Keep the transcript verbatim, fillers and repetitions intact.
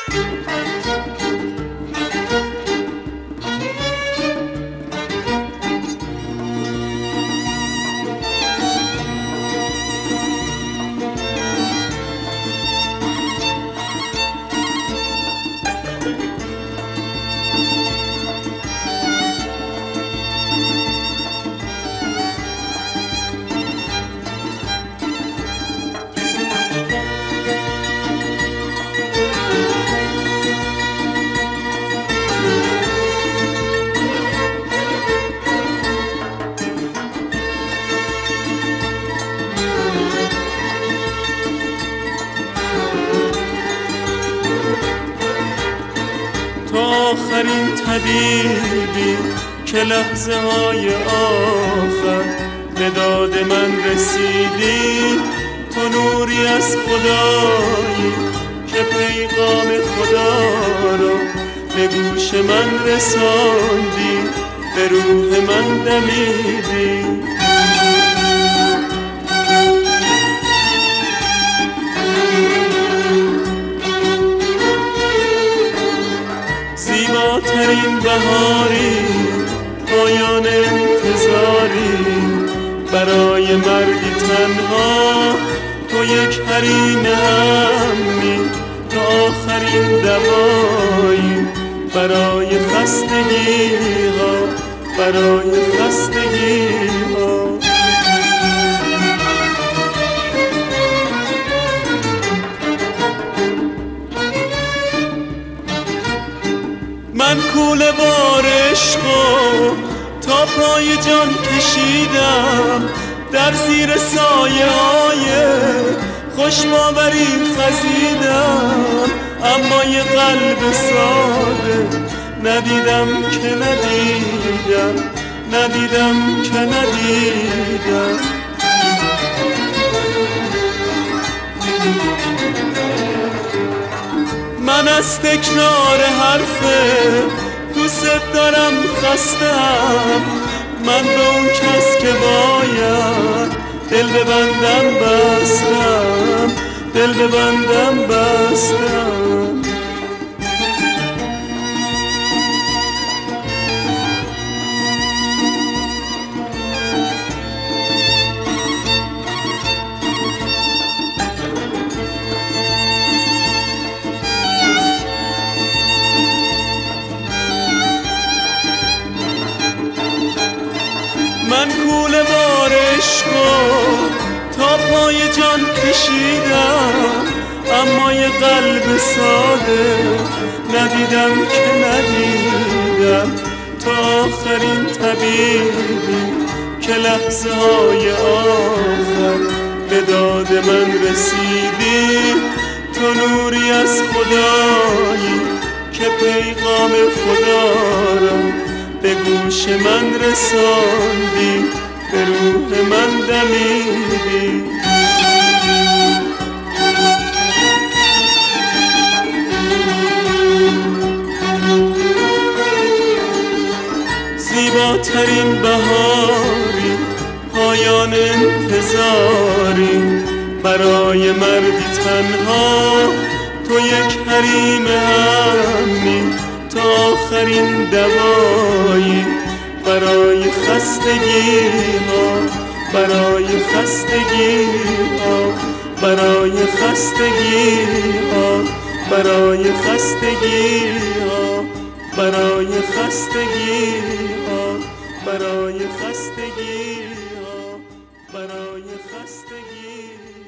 آخرین طبیبی که لحظه های آخر به داد من رسیدی، تو نوری از خدایی که پیغام خدا رو به گوش من رساندی، به روح من دمیدی. زیباترین بهاری، پایان انتظاری، برای مردی تنها تو یک حریم امنی، تو آخرین دوایی برای خستگی ها، برای خستگی ها. من کوله بار عشقو تا پای جان کشیدم، در زیر سایه های خوش باوری خزیدم، اما یه قلب ساده ندیدم که ندیدم، ندیدم که ندیدم. من از تکرار حرف دوست دارم خستم، من به اون کس که باید دل ببندم بستم، دل ببندم بستم. من کوله بار عشقو تا پای جان کشیدم، اما یه قلب ساده ندیدم که ندیدم. تا آخرین طبیبی که لحظه های آخر به داد من رسیدی، تو نوری از خدایی که پیغام خدا را به گوش من رساندی، به روح من دمیدی. زیباترین بهاری، پایان انتظاری، برای مردی تنها تو یک حریم امنی، تا آخرین دوایی برای خستگی ها، برای خستگی ها، برای خستگی ها، برای خستگی ها، برای خستگی ها، برای خستگی ها، برای خستگی.